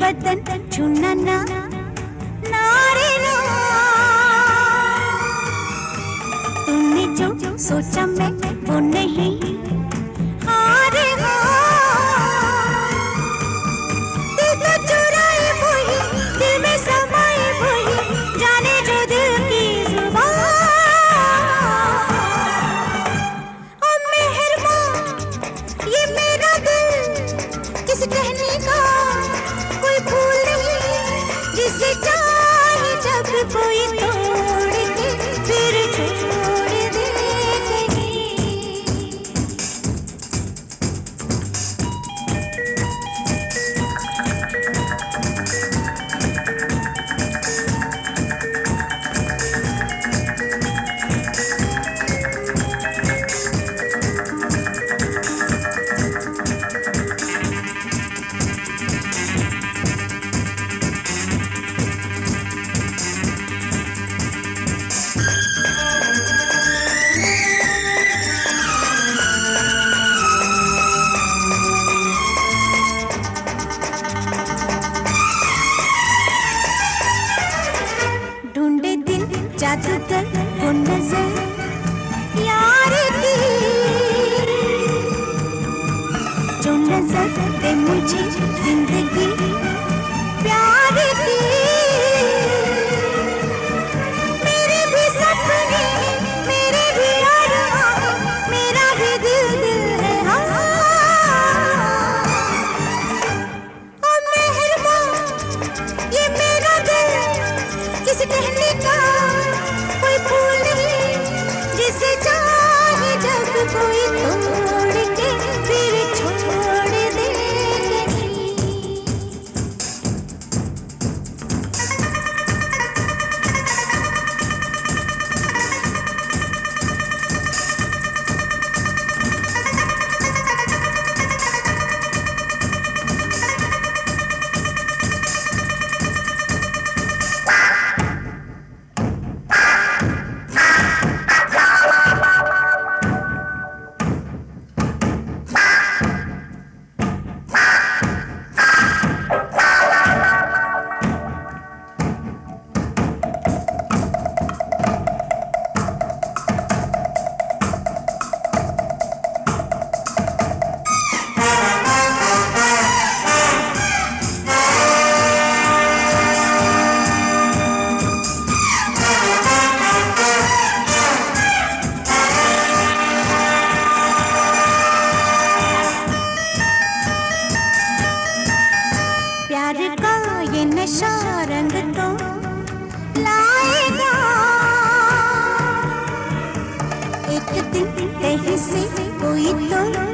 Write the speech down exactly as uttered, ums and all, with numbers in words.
बदन छूना ना नारे ना। तूने जो सोचा मैं वो नहीं हारे हो। दिल तो चुराए वही, दिल में समाए वही, जाने जो दिल की जुबान। ओ मेहरबान ये मेरा दिल किस कहने का कोई भूल नहीं, जिसे चाहे जब कोई तोड़ के फिर छोड़ दे कहीं। ढूंढे दिल जादूगर वो नजर यार की, जो नजर दे मुझे जिंदगी प्यार की। मेरे भी सपने मेरे भी अरमान, मेरा भी दिल दिल है हाँ। ओ मेहरबान ये मेरा दिल किसी कहने का कोई भूल नहीं, जिसे चाहे जब कोई तोड़ के फिर छोड़ दे कहीं। प्यार का ये नशा रंग तो लाएगा, एक दिन कहीं से कोई तो